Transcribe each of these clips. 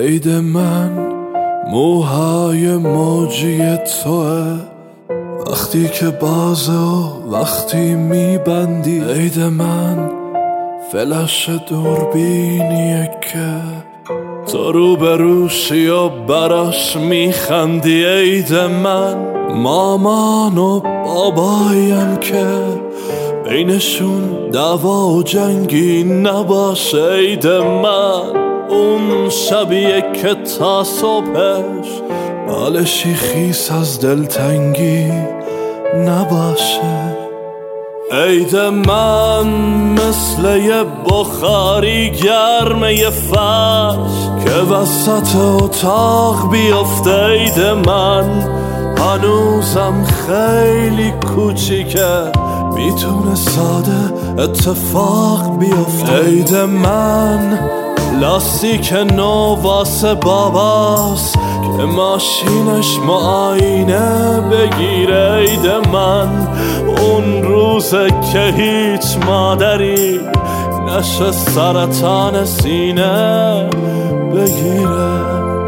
عید من موهای موجی توه، وقتی که بازه و وقتی میبندی. عید من فلش دوربینیه که تو رو به روشی و براش میخندی. عید من مامان و بابایم که بینشون دعوا و جنگی نباشه. عید من اون شبیه که تا صبحش بالشی خیس از دلتنگی نباشه. عید من مثل یه بخاری گرمه فرش که وسط اتاق بیفته. عید من هنوزم خیلی کوچیکه، میتونه ساده اتفاق بیفته. عید من لاستیک نو واسه باباست که ماشینش معاینه بگیره. عید من اون روزه که هیچ مادری نشه سرطان سینه بگیره.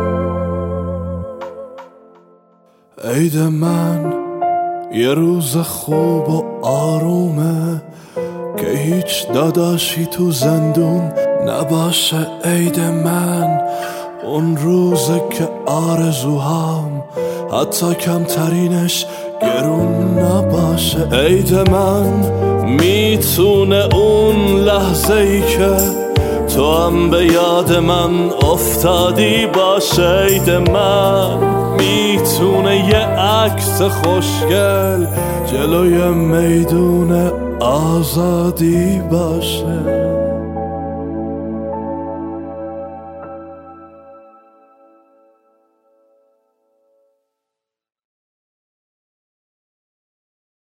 عید من یه روز خوب و آرومه که هیچ داداشی تو زندون نباشه. عید من اون روزه که آرزوهام حتی کمترینش گرون نباشه. عید من میتونه اون لحظه ای که تو هم به یاد من افتادی باشه. عید من میتونه یه عکس خوشگل جلوی میدون آزادی باشه.